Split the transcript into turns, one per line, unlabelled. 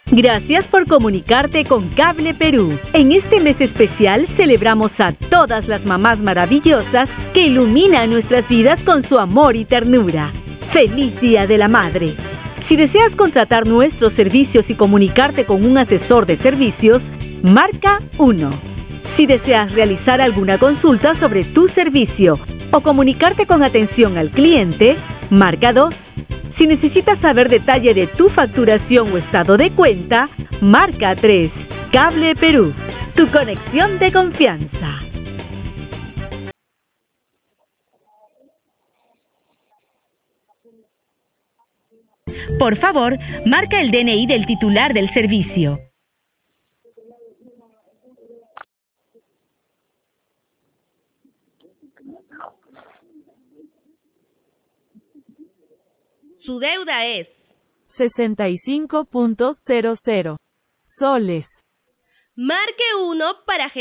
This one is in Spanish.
Gracias por comunicarte con Cable Perú. En este mes especial celebramos a todas las mamás maravillosas que iluminan nuestras vidas con su amor y ternura. ¡Feliz Día de la Madre! Si deseas contratar nuestros servicios y comunicarte con un asesor de servicios, marca 1. Si deseas realizar alguna consulta sobre tu servicio o comunicarte con atención al cliente, marca 2. Si necesitas saber detalle de tu facturación o estado de cuenta, marca 3. Cable Perú, tu conexión de confianza. Por favor, marca el DNI del titular del servicio. Su deuda es
65.00 soles.
Marque 1 para